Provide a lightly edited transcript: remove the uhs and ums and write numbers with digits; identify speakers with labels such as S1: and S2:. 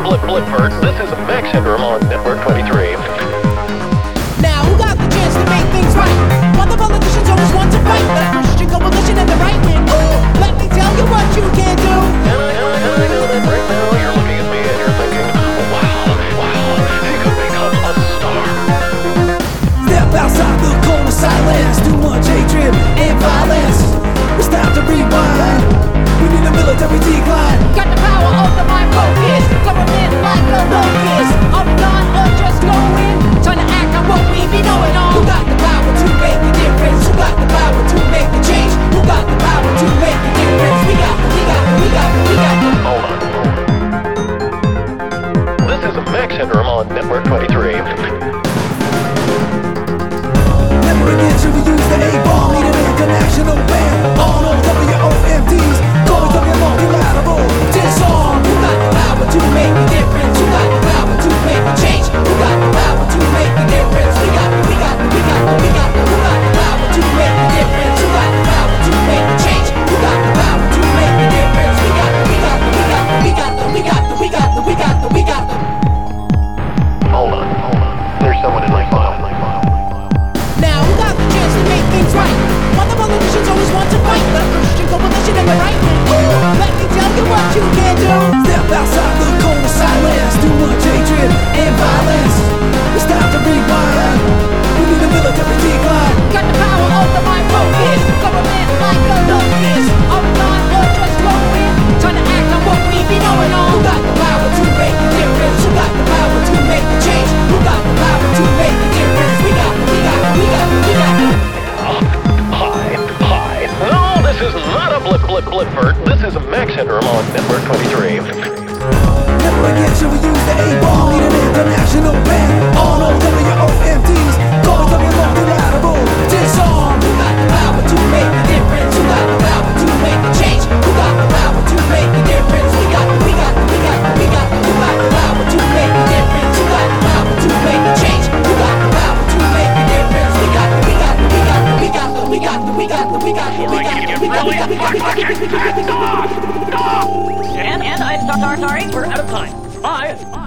S1: Blipford. This is Max Headroom on Network 23.
S2: Now, who got the chance to make things right? While the politicians always want to fight the Christian coalition and the right wing. Ooh, let me tell you what you can do.
S1: And I know that right now you're looking at me and you're thinking, wow, he could become a star.
S3: Step outside the cone of silence. Too much hatred and violence. It's time to rewind. We need a military decline.
S2: Got the power of the mind focus. Government like a locust. Up, not or just going. Trying to act on what we be knowing on. Who got the power to make a difference? Who got the power to make a change? Who got the power to make a difference? We got the.
S1: Hold on. This is Max Headroom on Network 23.
S3: Never again should we use the A-bomb. Need an international ban. All WOMDs. Going to be multilateral. Disarm.
S2: Who got the power to make a difference? Who got the power to make a change? Who got the power to make a difference? We got the. Who got the power to make a difference? Who got the power to make a change? Who got the power to make a difference? We got the.
S1: Hold on. There's someone in my file.
S2: Now, who got the chance to make things right? While the politicians always want to fight the Christian coalition and the right wing. Ooh, let me tell you what you can do.
S3: Step outside the cone of silence. Too much hatred and violence. It's time to rewind. We need a military decline.
S2: Got the power of the mind focus. Government like a locust. Up, not or just going. Trying to act on what we be knowing on. Who got the power to make a difference? Who got the power to make a change? Who got the power to make a difference? We got the.
S1: Hi. No, this is not a Blipford. This is Max Headroom on Network 23.
S3: Never again should we use the A-bomb. Need an international ban. All WOMDs. Going to be multilateral. Disarm.
S2: Who got the power to make a difference? Who got the power to make a change? Who got the power to make a difference? We got the. Who got the power to make a difference? Who got the power to make a change? Who got the power to make a difference? We got the.
S4: And I'm sorry, we're out of time. Bye.